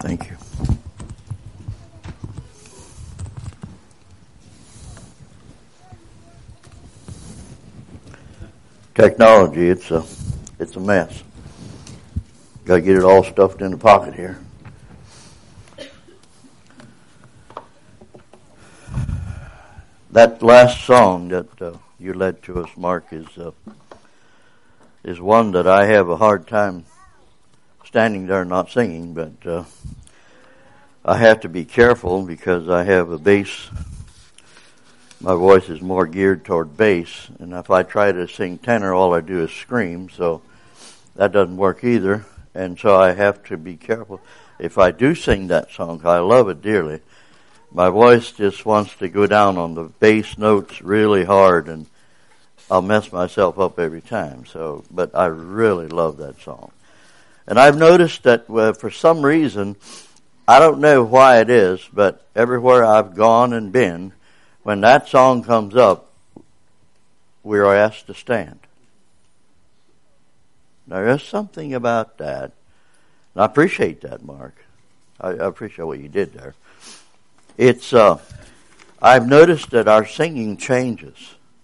Thank you. Technology, it's a mess. Got to get it all stuffed in the pocket here. That last song that you led to us, Mark, is one that I have a hard time standing there not singing, but I have to be careful because I have a bass. My voice is more geared toward bass, and if I try to sing tenor, all I do is scream, so that doesn't work either, and so I have to be careful. If I do sing that song, I love it dearly, my voice just wants to go down on the bass notes really hard, and I'll mess myself up every time. But I really love that song. And I've noticed that for some reason, I don't know why it is, but everywhere I've gone and been, when that song comes up, we are asked to stand. Now, there's something about that. And I appreciate that, Mark. I appreciate what you did there. I've noticed that our singing changes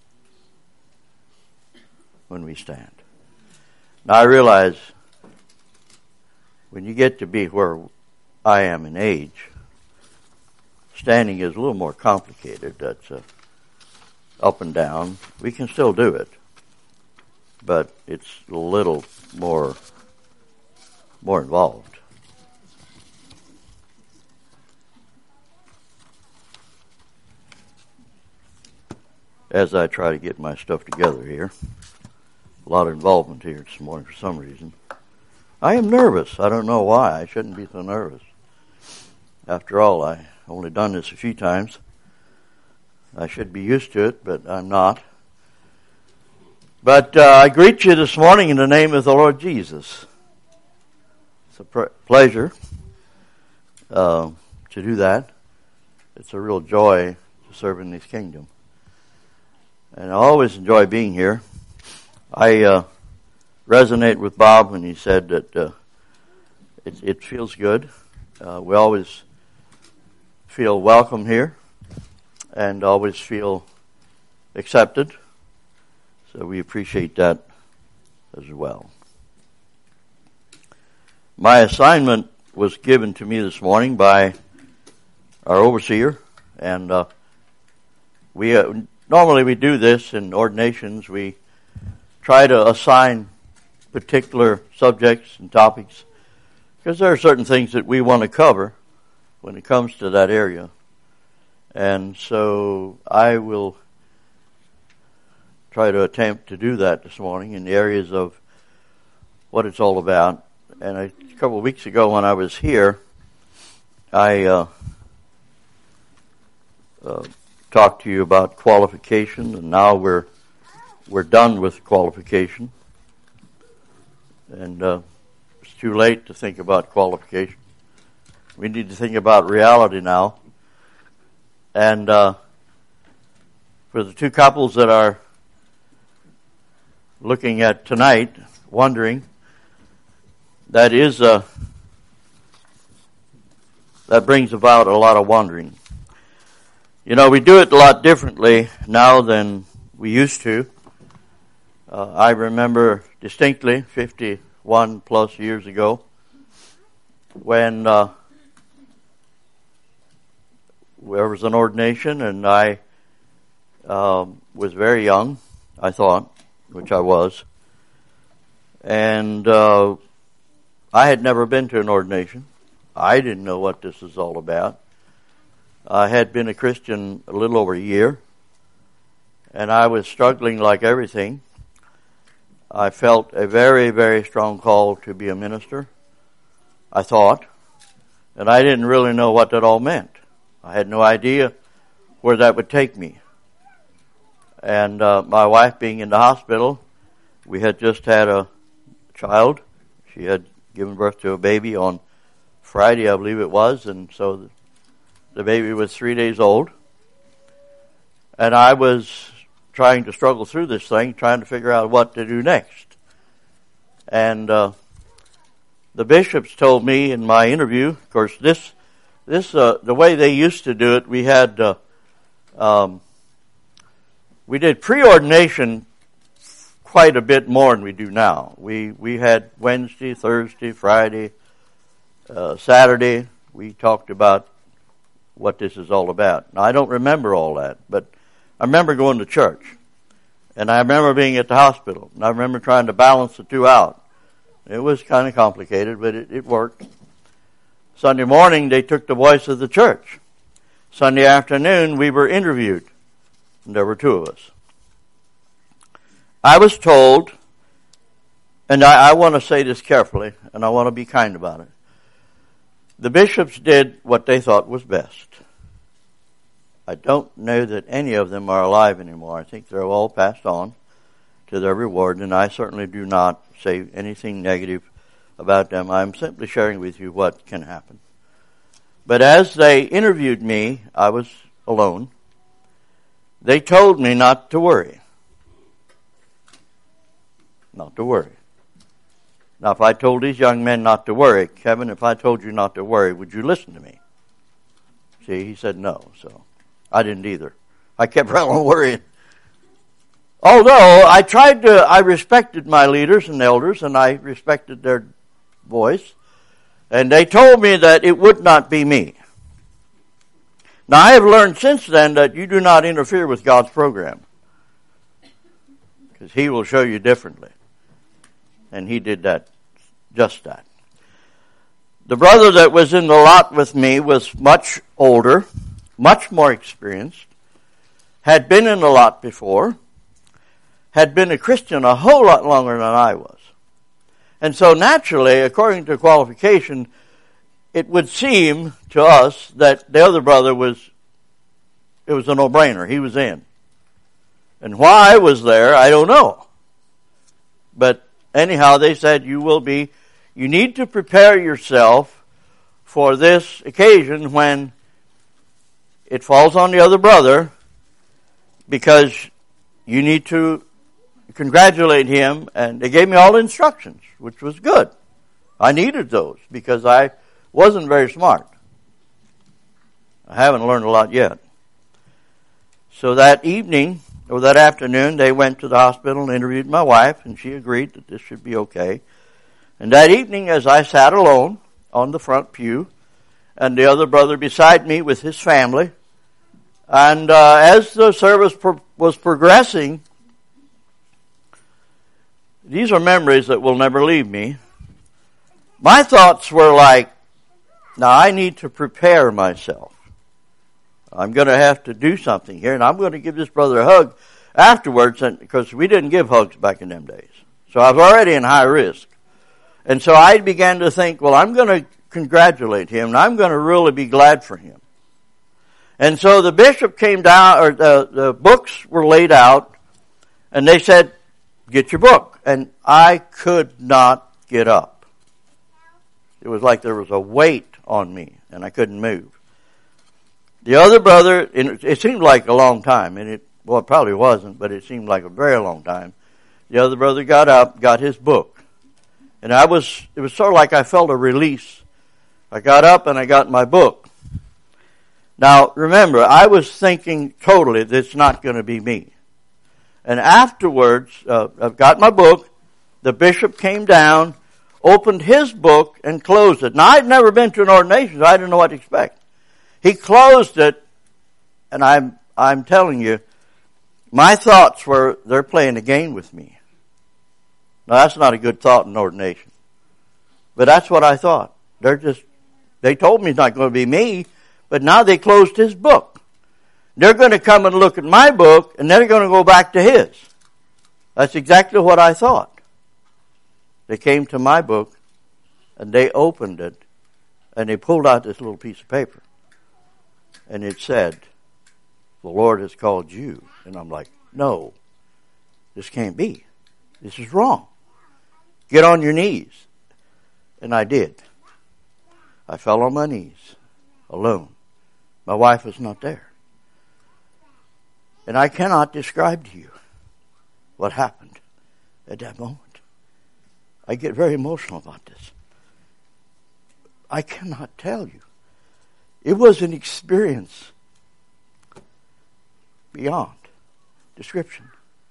when we stand. Now, I realize when you get to be where I am in age, standing is a little more complicated. That's up and down. We can still do it, but it's a little more involved. As I try to get my stuff together here, a lot of involvement here this morning for some reason. I am nervous. I don't know why. I shouldn't be so nervous. After all, I've only done this a few times. I should be used to it, but I'm not. But I greet you this morning in the name of the Lord Jesus. It's a pleasure to do that. It's a real joy to serve in His kingdom. And I always enjoy being here. I resonate with Bob when he said that it feels good. We always feel welcome here and always feel accepted. So we appreciate that as well. My assignment was given to me this morning by our overseer, and normally we do this in ordinations. We try to assign particular subjects and topics because there are certain things that we want to cover when it comes to that area. And so I will try to attempt to do that this morning in the areas of what it's all about. And a couple of weeks ago when I was here, I talked to you about qualification, and now we're done with qualification. And it's too late to think about qualification. We need to think about reality now. And for the two couples that are looking at tonight, wondering, that brings about a lot of wondering. You know, we do it a lot differently now than we used to. I remember distinctly 51 plus years ago when there was an ordination, and I was very young, I thought, which I was. And I had never been to an ordination. I didn't know what this is all about. I had been a Christian a little over a year, and I was struggling like everything. I felt a very, very strong call to be a minister, I thought, and I didn't really know what that all meant. I had no idea where that would take me. And my wife being in the hospital, we had just had a child. She had given birth to a baby on Friday, I believe it was, and so the baby was 3 days old. And I was trying to struggle through this thing, trying to figure out what to do next. And the the bishops told me in my interview, of course, the way they used to do it, we did preordination quite a bit more than we do now. We had Wednesday, Thursday, Friday, Saturday. We talked about what this is all about. Now, I don't remember all that, but I remember going to church. And I remember being at the hospital. And I remember trying to balance the two out. It was kind of complicated, but it worked. Sunday morning, they took the voice of the church. Sunday afternoon, we were interviewed. And there were two of us. I was told, and I want to say this carefully, and I want to be kind about it. The bishops did what they thought was best. I don't know that any of them are alive anymore. I think they're all passed on to their reward, and I certainly do not say anything negative about them. I'm simply sharing with you what can happen. But as they interviewed me, I was alone. They told me not to worry. Not to worry. Now, if I told these young men not to worry, Kevin, if I told you not to worry, would you listen to me? See, he said no, so I didn't either. I kept right on worrying. Although I respected my leaders and elders, and I respected their voice, and they told me that it would not be me. Now, I have learned since then that you do not interfere with God's program, because He will show you differently. And He did just that. The brother that was in the lot with me was much older, much more experienced, had been in the lot before, had been a Christian a whole lot longer than I was. And so naturally, according to qualification, it would seem to us that the other brother it was a no-brainer. He was in. And why I was there, I don't know. But anyhow, they said, you need to prepare yourself for this occasion when it falls on the other brother, because you need to congratulate him. And they gave me all the instructions, which was good. I needed those because I wasn't very smart. I haven't learned a lot yet. So that evening, or that afternoon, they went to the hospital and interviewed my wife, and she agreed that this should be okay. And that evening, as I sat alone on the front pew, and the other brother beside me with his family, and as the service was progressing, these are memories that will never leave me. My thoughts were like, now I need to prepare myself. I'm going to have to do something here, and I'm going to give this brother a hug afterwards, because we didn't give hugs back in them days. So I was already in high risk. And so I began to think, well, I'm going to congratulate him, and I'm going to really be glad for him. And so the bishop came down, or the books were laid out, and they said, get your book. And I could not get up. It was like there was a weight on me, and I couldn't move. The other brother, it seemed like a long time, and it probably wasn't, but it seemed like a very long time. The other brother got up, got his book. And it was sort of like I felt a release. I got up and I got my book. Now, remember, I was thinking totally that's not going to be me. And afterwards, I've got my book. The bishop came down, opened his book, and closed it. Now, I'd never been to an ordination, so I didn't know what to expect. He closed it, and I'm telling you, my thoughts were, they're playing a game with me. Now, that's not a good thought in ordination. But that's what I thought. They told me it's not going to be me, but now they closed his book. They're going to come and look at my book, and they're going to go back to his. That's exactly what I thought. They came to my book, and they opened it, and they pulled out this little piece of paper. And it said, the Lord has called you. And I'm like, no, this can't be. This is wrong. Get on your knees. And I did. I fell on my knees, alone. My wife was not there. And I cannot describe to you what happened at that moment. I get very emotional about this. I cannot tell you. It was an experience beyond description.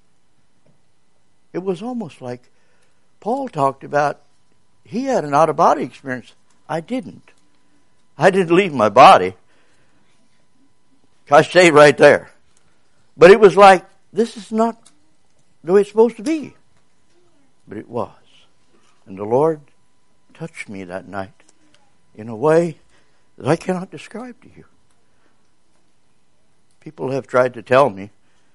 It was almost like Paul talked about, he had an out-of-body experience. I didn't. I didn't leave my body. I stayed right there. But it was like, this is not the way it's supposed to be. But it was. And the Lord touched me that night in a way that I cannot describe to you. People have tried to tell me,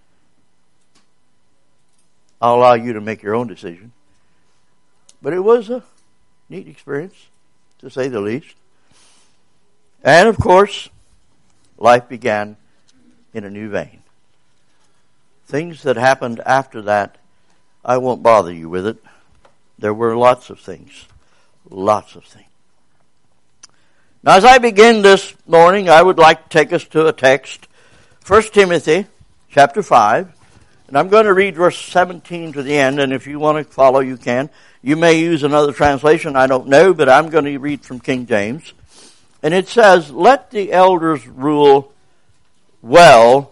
I'll allow you to make your own decision. But it was a neat experience, to say the least. And of course, life began in a new vein. Things that happened after that, I won't bother you with it. There were lots of things. Lots of things. Now, as I begin this morning, I would like to take us to a text, 1 Timothy chapter 5. And I'm going to read verse 17 to the end, and if you want to follow, you can. You may use another translation, I don't know, but I'm going to read from King James. And it says, let the elders rule well,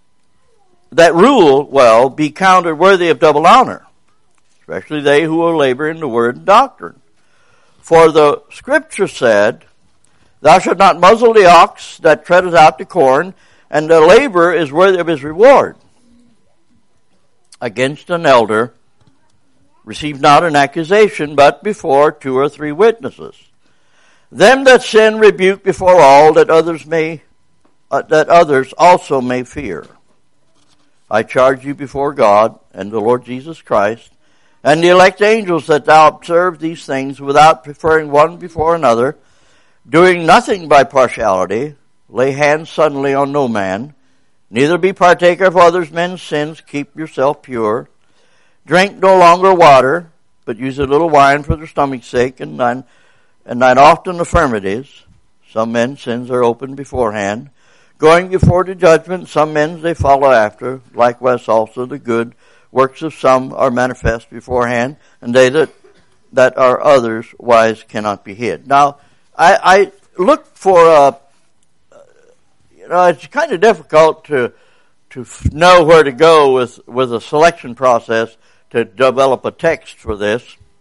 be counted worthy of double honor, especially they who will labor in the word and doctrine. For the scripture said, thou shalt not muzzle the ox that treadeth out the corn, and the laborer is worthy of his reward. Against an elder, receive not an accusation, but before 2 or 3 witnesses. Them that sin rebuke before all, that others also may fear. I charge you before God and the Lord Jesus Christ, and the elect angels, that thou observe these things without preferring one before another, doing nothing by partiality, lay hands suddenly on no man, neither be partaker of others men's sins, keep yourself pure. Drink no longer water, but use a little wine for their stomach's sake, and thine often infirmities. Some men's sins are open beforehand. Going before the judgment, some men's they follow after. Likewise also the good works of some are manifest beforehand, and they that are others wise cannot be hid. Now, I look for it's kind of difficult to know where to go with a selection process to develop a text for this.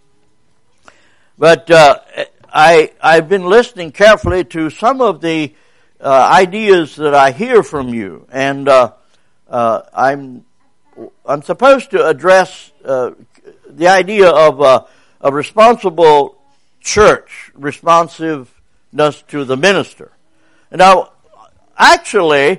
But I've been listening carefully to some of the ideas that I hear from you, and I'm supposed to address the idea of a responsible church, responsiveness to the minister. Now, actually,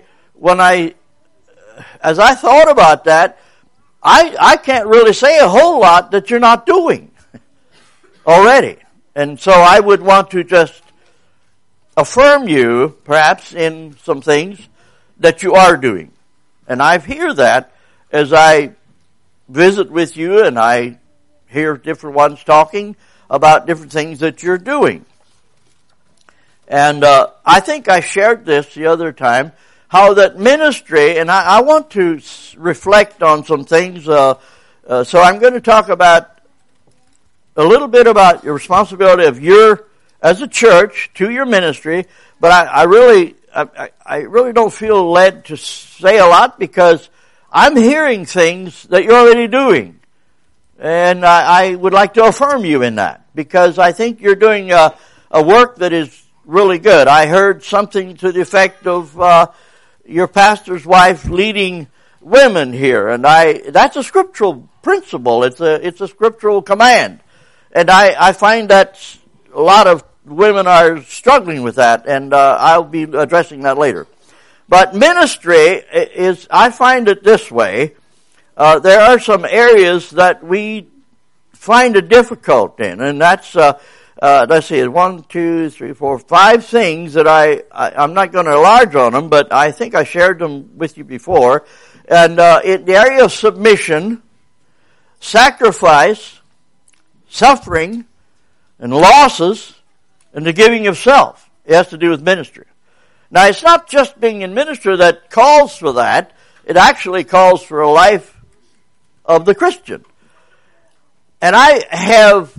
as I thought about that, I can't really say a whole lot that you're not doing already. And so I would want to just affirm you, perhaps, in some things that you are doing. And I hear that as I visit with you and I hear different ones talking about different things that you're doing. And I think I shared this the other time, how that ministry, and I want to reflect on some things, so I'm going to talk about a little bit about your responsibility of as a church, to your ministry, but I really don't feel led to say a lot because I'm hearing things that you're already doing. And I would like to affirm you in that, because I think you're doing a work that is really good. I heard something to the effect of your pastor's wife leading women here, and that's a scriptural principle. It's a scriptural command, and I find that a lot of women are struggling with that, and I'll be addressing that later. But ministry is, I find it this way. There are some areas that we find it difficult in, and that's let's see, 1, 2, 3, 4, 5 things that I'm not going to enlarge on them, but I think I shared them with you before. And in the area of submission, sacrifice, suffering, and losses, and the giving of self, it has to do with ministry. Now, it's not just being in ministry that calls for that. It actually calls for a life of the Christian. And I have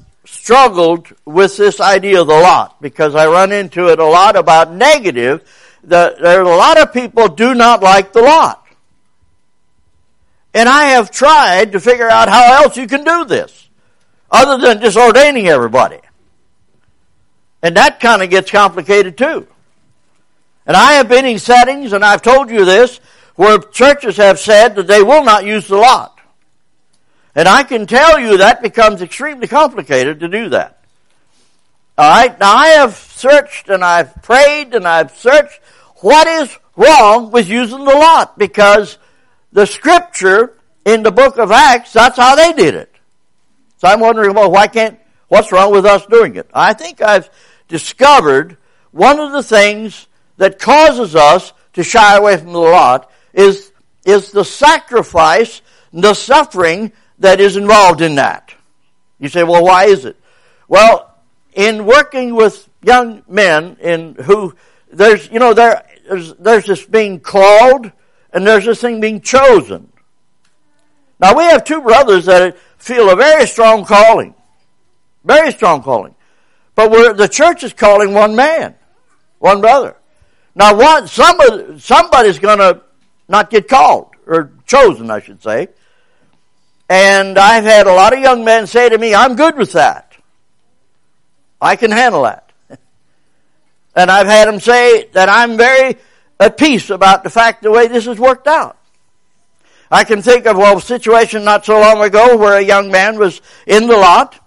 struggled with this idea of the lot because I run into it a lot about negative. There are a lot of people do not like the lot. And I have tried to figure out how else you can do this other than just ordaining everybody. And that kind of gets complicated too. And I have been in settings, and I've told you this, where churches have said that they will not use the lot. And I can tell you that becomes extremely complicated to do that. All right? Now, I have searched, and I've prayed, and I've searched what is wrong with using the lot, because the Scripture in the book of Acts, that's how they did it. So I'm wondering, well, what's wrong with us doing it? I think I've discovered one of the things that causes us to shy away from the lot is the sacrifice, the suffering that is involved in that. You say, well, why is it? Well, in working with young men there's this being called and there's this thing being chosen. Now, we have two brothers that feel a very strong calling. Very strong calling. But the church is calling one man, one brother. Now, somebody's going to not get called, or chosen, I should say. And I've had a lot of young men say to me, I'm good with that. I can handle that. And I've had them say that I'm very at peace about the way this has worked out. I can think of a situation not so long ago where a young man was in the lot,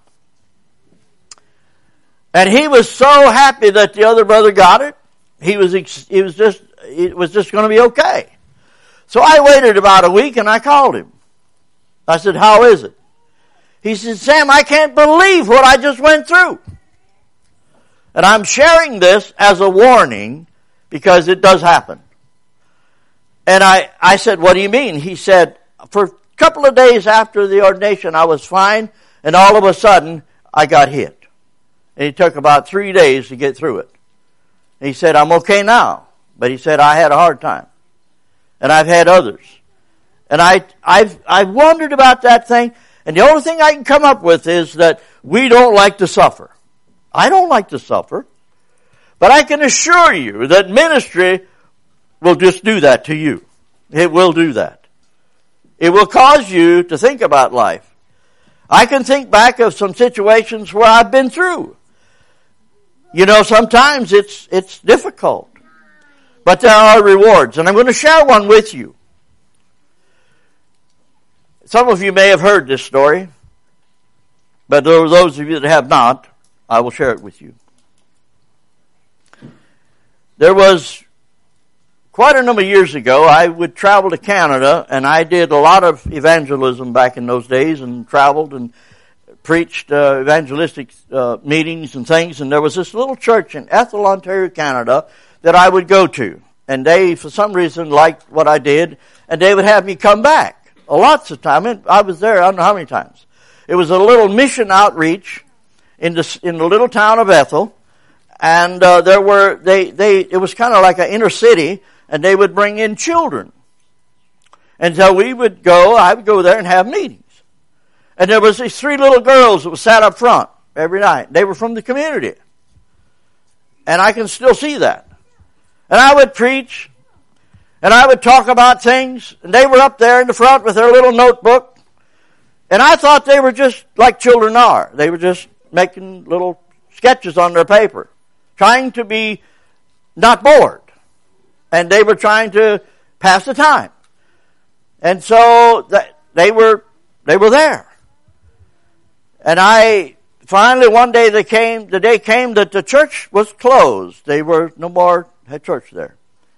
and he was so happy that the other brother got it. It was just going to be okay. So I waited about a week and I called him. I said, how is it? He said, Sam, I can't believe what I just went through. And I'm sharing this as a warning because it does happen. And I said, what do you mean? He said, for a couple of days after the ordination, I was fine, and all of a sudden, I got hit. And it took about 3 days to get through it. And he said, I'm okay now. But he said, I had a hard time. And I've had others. And I've wondered about that thing, and the only thing I can come up with is that we don't like to suffer. I don't like to suffer. But I can assure you that ministry will just do that to you. It will do that. It will cause you to think about life. I can think back of some situations where I've been through. You know, sometimes it's difficult. But there are rewards. And I'm going to share one with you. Some of you may have heard this story. But there are those of you that have not, I will share it with you. There was quite a number of years ago, I would travel to Canada, and I did a lot of evangelism back in those days, and traveled and preached evangelistic meetings and things. And there was this little church in Ethel, Ontario, Canada, that I would go to. And they, for some reason, liked what I did, and they would have me come back. Lots of time. I was there, I don't know how many times. It was a little mission outreach in the little town of Ethel. And it was kind of like an inner city, and they would bring in children. And so I would go there and have meetings. And there was these 3 little girls that were sat up front every night. They were from the community. And I can still see that. And I would preach, and I would talk about things, and they were up there in the front with their little notebook. And I thought they were just like children are. They were just making little sketches on their paper, trying to be not bored. And they were trying to pass the time. And so they were there. And I finally one day the day came that the church was closed. They were no more had church there.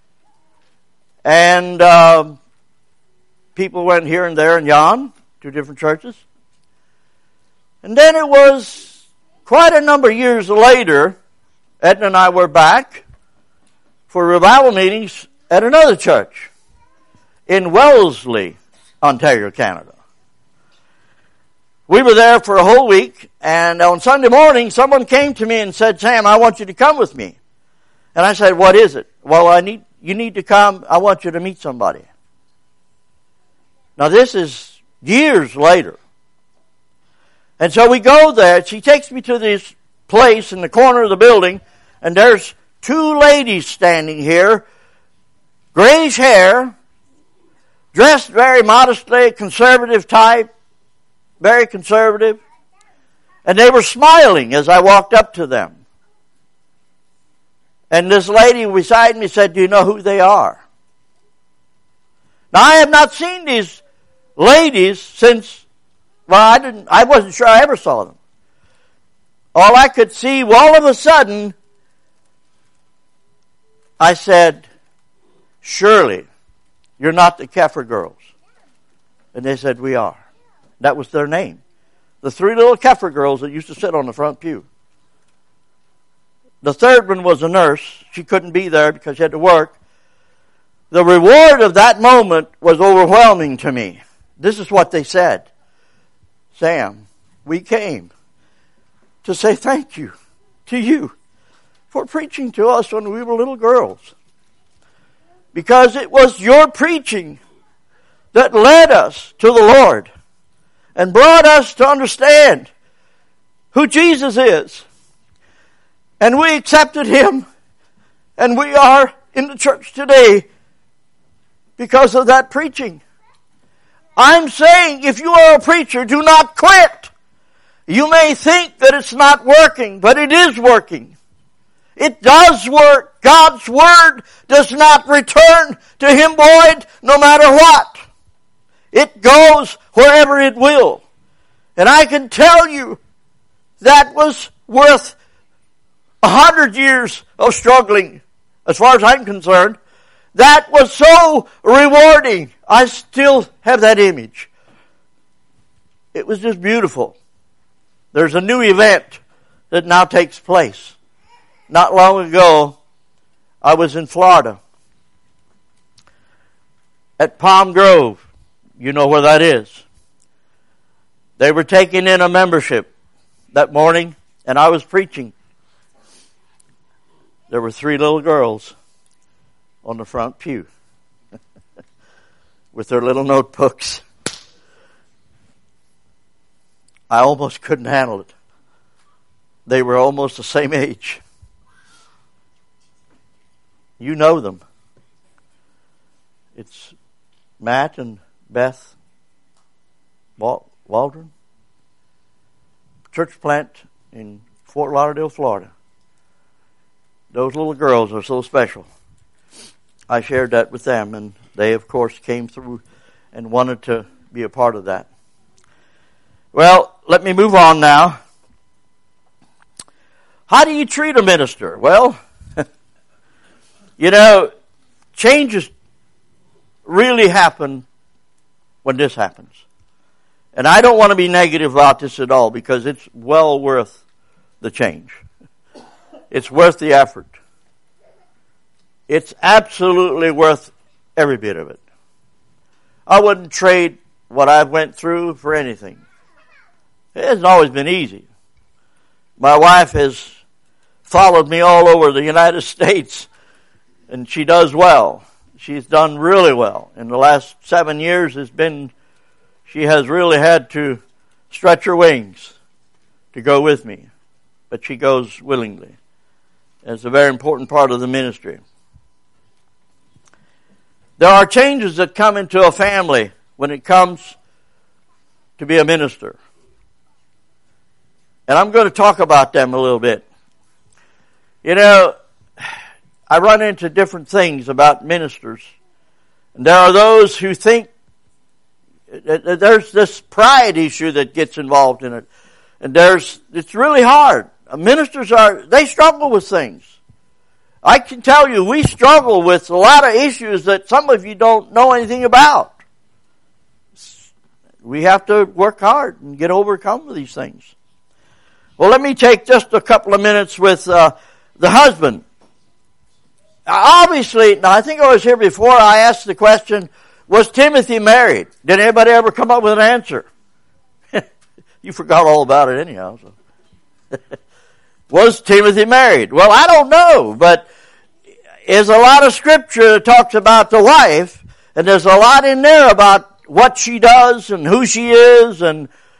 And people went here and there and yon to different churches. And then it was quite a number of years later, Edna and I were back for revival meetings at another church in Wellesley, Ontario, Canada. We were there for a whole week, and on Sunday morning, someone came to me and said, Sam, I want you to come with me. And I said, what is it? Well, you need to come. I want you to meet somebody. Now, this is years later. And so we go there. She takes me to this place in the corner of the building, and there's two ladies standing here, grayish hair, dressed very modestly, conservative type, very conservative. And they were smiling as I walked up to them. And this lady beside me said, "Do you know who they are?" Now, I have not seen these ladies since, I wasn't sure I ever saw them. All I could see, all of a sudden, I said, "Surely, you're not the Keffer girls." And they said, "We are." That was their name. The three little Keffer girls that used to sit on the front pew. The third one was a nurse. She couldn't be there because she had to work. The reward of that moment was overwhelming to me. This is what they said. "Sam, we came to say thank you to you for preaching to us when we were little girls. Because it was your preaching that led us to the Lord and brought us to understand who Jesus is. And we accepted Him, and we are in the church today because of that preaching." I'm saying, if you are a preacher, do not quit. You may think that it's not working, but it is working. It does work. God's Word does not return to Him void, no matter what. It goes wherever it will. And I can tell you, that was worth 100 years of struggling, as far as I'm concerned. That was so rewarding. I still have that image. It was just beautiful. There's a new event that now takes place. Not long ago, I was in Florida at Palm Grove. You know where that is. They were taking in a membership that morning, and I was preaching. There were three little girls on the front pew with their little notebooks. I almost couldn't handle it. They were almost the same age. You know them. It's Matt and Beth Waldron. Church plant in Fort Lauderdale, Florida. Those little girls are so special. I shared that with them, and they, of course, came through and wanted to be a part of that. Well, let me move on now. How do you treat a minister? Well, changes really happen when this happens. And I don't want to be negative about this at all, because it's well worth the change. It's worth the effort. It's absolutely worth every bit of it. I wouldn't trade what I've went through for anything. It hasn't always been easy. My wife has followed me all over the United States, and she does well. She's done really well. In the last 7 years, she has really had to stretch her wings to go with me. But she goes willingly. It's a very important part of the ministry. There are changes that come into a family when it comes to be a minister. And I'm going to talk about them a little bit. I run into different things about ministers. And there are those who think there's this pride issue that gets involved in it. And it's really hard. Ministers they struggle with things. I can tell you, we struggle with a lot of issues that some of you don't know anything about. We have to work hard and overcome these things. Well, let me take just a couple of minutes with the husband. Obviously, now I think I was here before, I asked the question, was Timothy married? Did anybody ever come up with an answer? You forgot all about it anyhow. So. Was Timothy married? Well, I don't know, but there's a lot of scripture that talks about the wife, and there's a lot in there about what she does and who she is and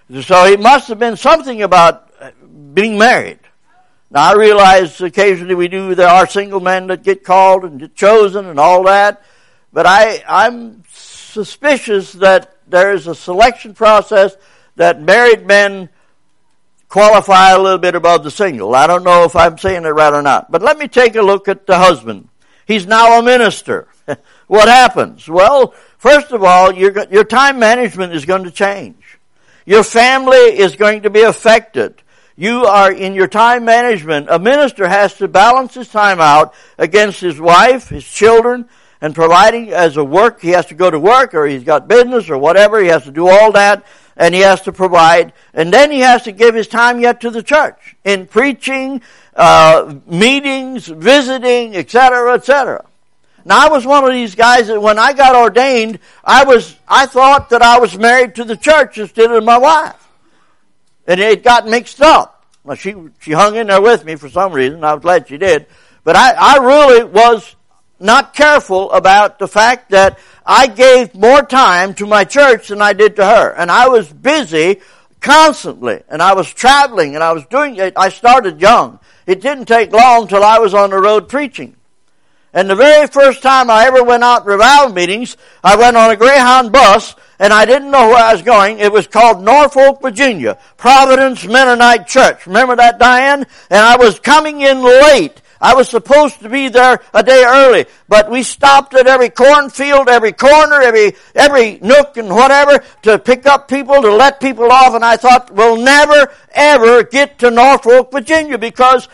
So it must have been something about being married. Now I realize occasionally there are single men that get called and get chosen and all that, but I'm suspicious that there is a selection process that married men qualify a little bit above the single. I don't know if I'm saying it right or not. But let me take a look at the husband. He's now a minister. What happens? Well, first of all, your time management is going to change. Your family is going to be affected. You are in your time management. A minister has to balance his time out against his wife, his children, and providing as a work. He has to go to work, or he's got business or whatever. He has to do all that, and he has to provide. And then he has to give his time yet to the church in preaching, meetings, visiting, etc., etc. Now, I was one of these guys that when I got ordained, I thought that I was married to the church instead of my wife. And it got mixed up. Well, she hung in there with me for some reason. I was glad she did. But I really was not careful about the fact that I gave more time to my church than I did to her. And I was busy constantly. And I was traveling and I was doing it. I started young. It didn't take long till I was on the road preaching. And the very first time I ever went out revival meetings, I went on a Greyhound bus, and I didn't know where I was going. It was called Norfolk, Virginia, Providence Mennonite Church. Remember that, Diane? And I was coming in late. I was supposed to be there a day early, but we stopped at every cornfield, every corner, every nook and whatever to pick up people, to let people off, and I thought, we'll never, ever get to Norfolk, Virginia, because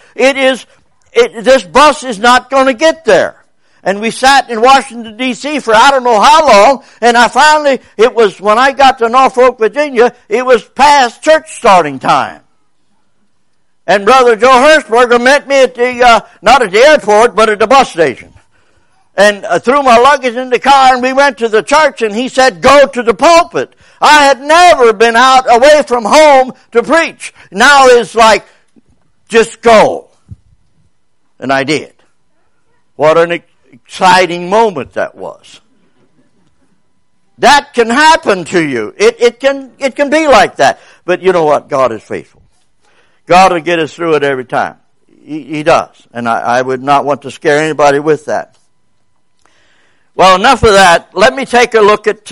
this bus is not going to get there. And we sat in Washington, D.C. for I don't know how long, and it was when I got to Norfolk, Virginia, it was past church starting time. And Brother Joe Hirschberger met me at not at the airport, but at the bus station. And threw my luggage in the car, and we went to the church, and he said, go to the pulpit. I had never been out away from home to preach. Now it's like, just go. And I did. What an exciting moment that was. That can happen to you. It can be like that. But you know what? God is faithful. God will get us through it every time. He does. And I would not want to scare anybody with that. Well, enough of that. Let me take a look at,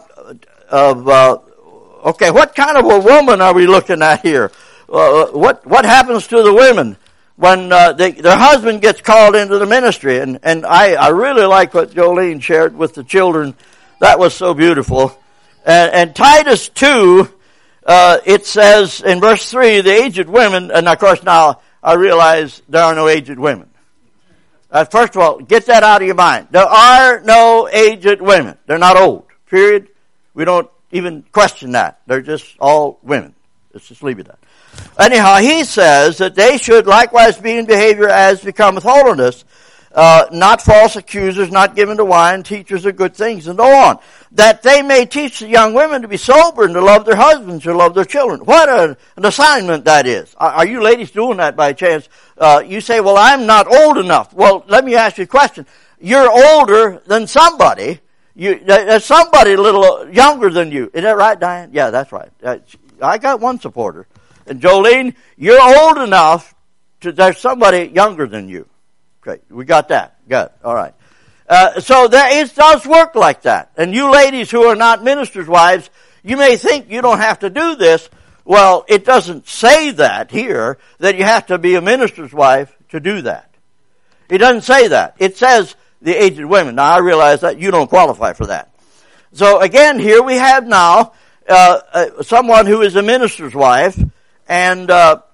okay, what kind of a woman are we looking at here? What happens to the women when their husband gets called into the ministry? And I really like what Jolene shared with the children. That was so beautiful. And Titus 2, it says in verse 3, the aged women, and of course now I realize there are no aged women. First of all, get that out of your mind. There are no aged women. They're not old, period. We don't even question that. They're just all women. Let's just leave it at that. Anyhow, he says that they should likewise be in behavior as becometh holiness, not false accusers, not given to wine, teachers of good things, and so on. That they may teach the young women to be sober and to love their husbands, to love their children. What an assignment that is. Are you ladies doing that by chance? You say, well, I'm not old enough. Well, let me ask you a question. You're older than somebody. There's somebody a little younger than you. Is that right, Diane? Yeah, that's right. I got one supporter. And Jolene, you're old enough there's somebody younger than you. Okay, we got that. Good. All right. So it does work like that. And you ladies who are not ministers' wives, you may think you don't have to do this. Well, it doesn't say that here, that you have to be a minister's wife to do that. It doesn't say that. It says the aged women. Now, I realize that you don't qualify for that. So again, here we have now someone who is a minister's wife, and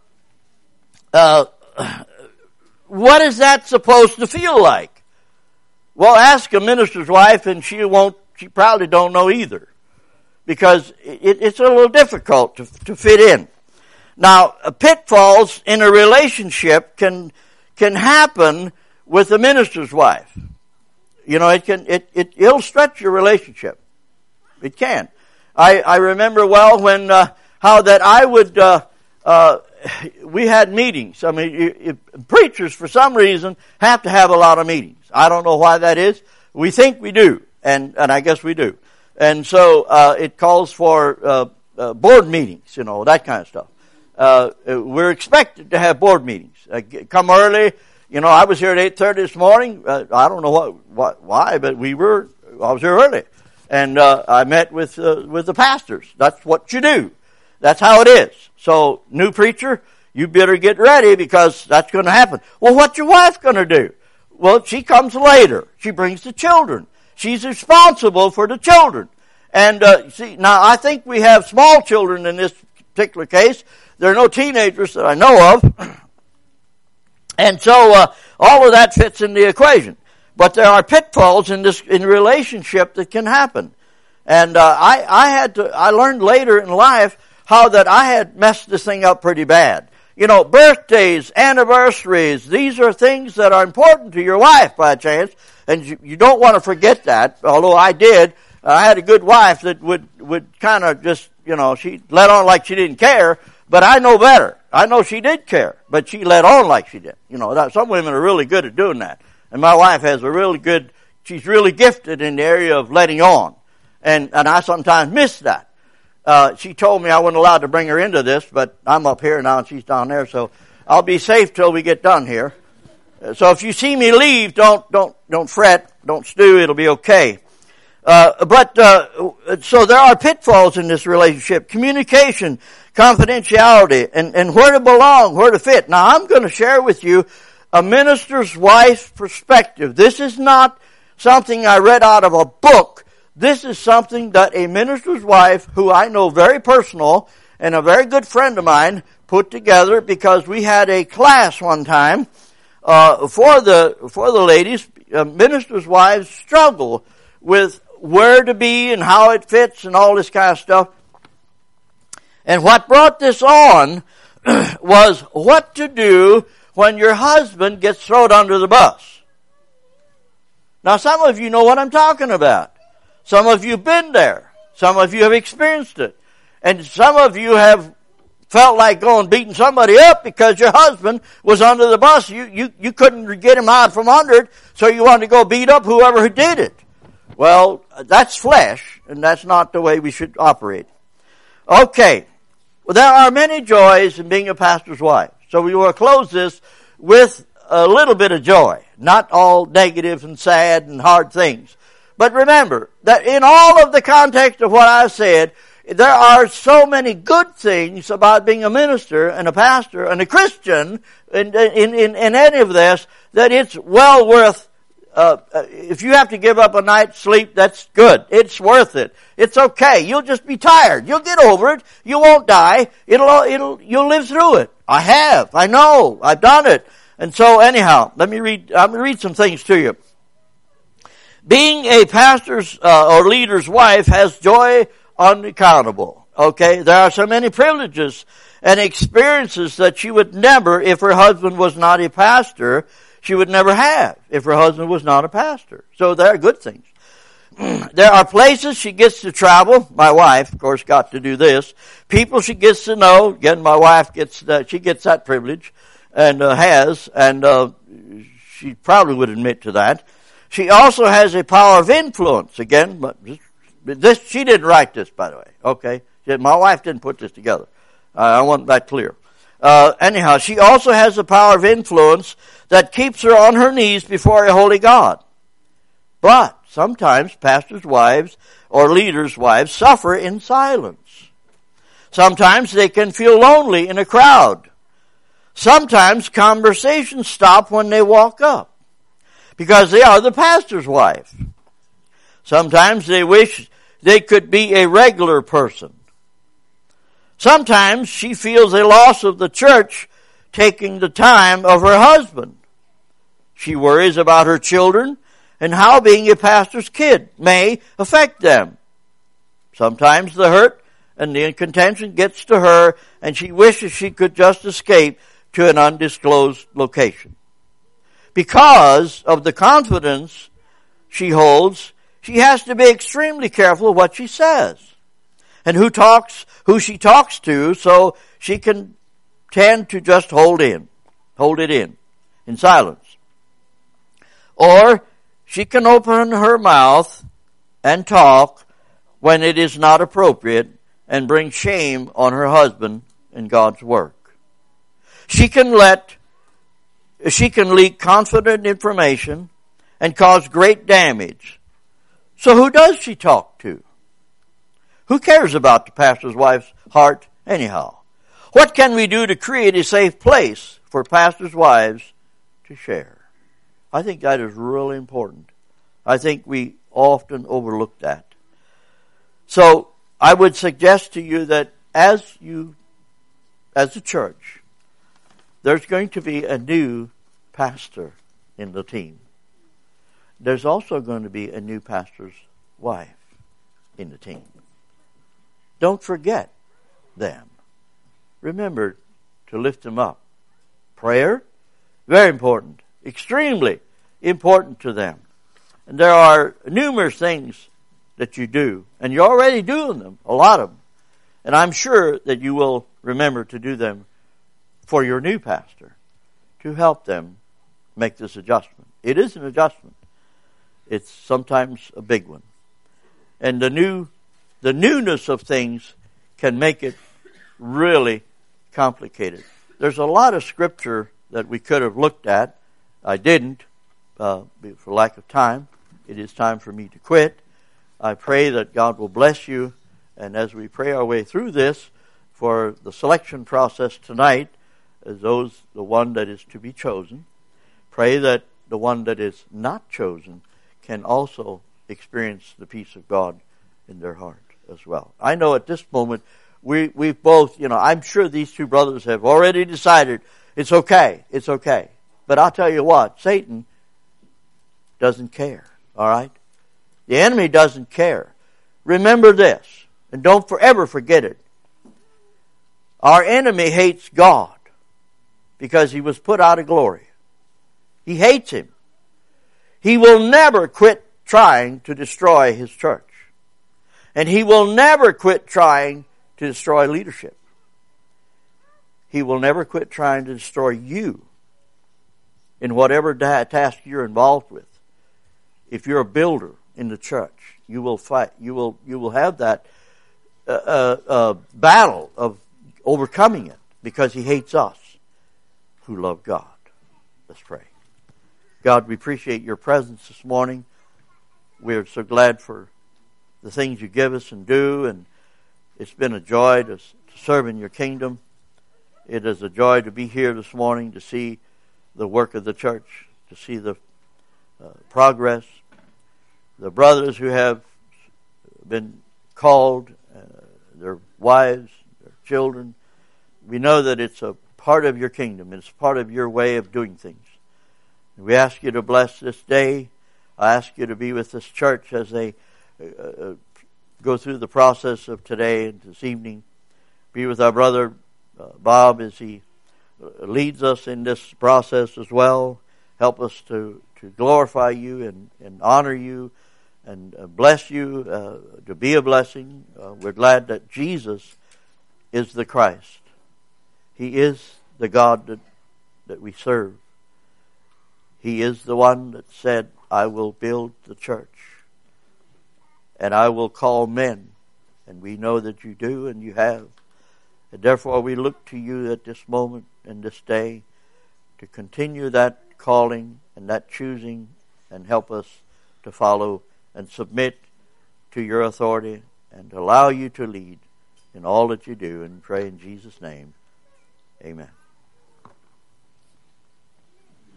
what is that supposed to feel like? Well, ask a minister's wife, and she probably don't know either, because it's a little difficult to fit in. Now, pitfalls in a relationship can happen with a minister's wife. You know, it'll stretch your relationship. It can. I remember well when how that I would we had meetings. I mean, preachers for some reason have to have a lot of meetings. I don't know why that is. We think we do, and I guess we do. And so it calls for board meetings, that kind of stuff. We're expected to have board meetings. Come early. I was here at 8:30 this morning. I don't know why, but I was here early. And I met with the pastors. That's what you do. That's how it is. So, new preacher, you better get ready because that's going to happen. Well, what's your wife going to do? Well, she comes later. She brings the children. She's responsible for the children. And see, now I think we have small children in this particular case. There are no teenagers that I know of. And so all of that fits in the equation. But there are pitfalls in relationship that can happen. And I learned later in life how that I had messed this thing up pretty bad. Birthdays, anniversaries, these are things that are important to your wife by chance, and you don't want to forget that, although I did. I had a good wife that would kind of just, she let on like she didn't care, but I know better. I know she did care, but she let on like she did. Some women are really good at doing that. And my wife has she's really gifted in the area of letting on. And I sometimes miss that. She told me I wasn't allowed to bring her into this, but I'm up here now and she's down there, so I'll be safe till we get done here. So if you see me leave, don't fret, don't stew, it'll be okay. So there are pitfalls in this relationship. Communication, confidentiality, and where to belong, where to fit. Now I'm going to share with you a minister's wife's perspective. This is not something I read out of a book. This is something that a minister's wife, who I know very personal, and a very good friend of mine, put together because we had a class one time for the ladies. Ministers' wives struggle with where to be and how it fits and all this kind of stuff. And what brought this on was what to do when your husband gets thrown under the bus. Now, some of you know what I'm talking about. Some of you have been there. Some of you have experienced it. And some of you have felt like going beating somebody up because your husband was under the bus. You couldn't get him out from under it, so you wanted to go beat up whoever did it. Well, that's flesh, and that's not the way we should operate. Okay. Well, there are many joys in being a pastor's wife. So we will close this with a little bit of joy. Not all negative and sad and hard things. But remember that in all of the context of what I've said, there are so many good things about being a minister and a pastor and a Christian in any of this that it's well worth. If you have to give up a night's sleep, that's good. It's worth it. It's okay. You'll just be tired. You'll get over it. You won't die. You'll live through it. I have. I know. I've done it. And so anyhow, I'm going to read some things to you. Being a pastor's or leader's wife has joy unaccountable. Okay? There are so many privileges and experiences that she would never, if her husband was not a pastor, she would never have if her husband was not a pastor. So there are good things. There are places she gets to travel. My wife, of course, got to do this. People she gets to know. Again, my wife gets that privilege and she probably would admit to that. She also has a power of influence. Again, but she didn't write this, by the way. Okay, my wife didn't put this together. I want that clear. Anyhow, she also has the power of influence that keeps her on her knees before a holy God. But sometimes pastors' wives or leaders' wives suffer in silence. Sometimes they can feel lonely in a crowd. Sometimes conversations stop when they walk up because they are the pastor's wife. Sometimes they wish they could be a regular person. Sometimes she feels a loss of the church taking the time of her husband. She worries about her children and how being a pastor's kid may affect them. Sometimes the hurt and the contention gets to her and she wishes she could just escape to an undisclosed location. Because of the confidence she holds, she has to be extremely careful of what she says and who she talks to, so she can tend to just hold it in silence. Or she can open her mouth and talk when it is not appropriate and bring shame on her husband in God's work. She can leak confident information and cause great damage. So who does she talk to? Who cares about the pastor's wife's heart anyhow? What can we do to create a safe place for pastors' wives to share? I think that is really important. I think we often overlook that. So I would suggest to you that as a church, there's going to be a new pastor in the team. There's also going to be a new pastor's wife in the team. Don't forget them. Remember to lift them up. Prayer, very important, extremely important to them. And there are numerous things that you do, and you're already doing them, a lot of them. And I'm sure that you will remember to do them for your new pastor to help them make this adjustment. It is an adjustment. It's sometimes a big one. And the newness of things can make it really complicated. There's a lot of scripture that we could have looked at. I didn't, for lack of time. It is time for me to quit. I pray that God will bless you. And as we pray our way through this, for the selection process tonight, as the one that is to be chosen, pray that the one that is not chosen can also experience the peace of God in their heart as well. I know at this moment, we've both, I'm sure these two brothers have already decided it's okay. But I'll tell you what, Satan doesn't care, all right? The enemy doesn't care. Remember this, and don't ever forget it. Our enemy hates God because he was put out of glory. He hates him. He will never quit trying to destroy his church. And he will never quit trying to destroy leadership. He will never quit trying to destroy you in whatever task you're involved with. If you're a builder in the church, you will fight. You will have that battle of overcoming it because he hates us who love God. Let's pray. God, we appreciate your presence this morning. We're so glad for the things you give us and do, and it's been a joy to serve in your kingdom. It is a joy to be here this morning to see the work of the church, to see the progress. The brothers who have been called, their wives, their children, we know that it's a part of your kingdom. It's part of your way of doing things. We ask you to bless this day. I ask you to be with this church as they go through the process of today and this evening. Be with our brother Bob as he leads us in this process as well. Help us to glorify you and honor you and bless you, to be a blessing. We're glad that Jesus is the Christ. He is the God that we serve. He is the one that said, I will build the church and I will call men. And we know that you do and you have. And therefore we look to you at this moment and this day to continue that calling and that choosing and help us to follow and submit to your authority and to allow you to lead in all that you do, and pray in Jesus' name. Amen.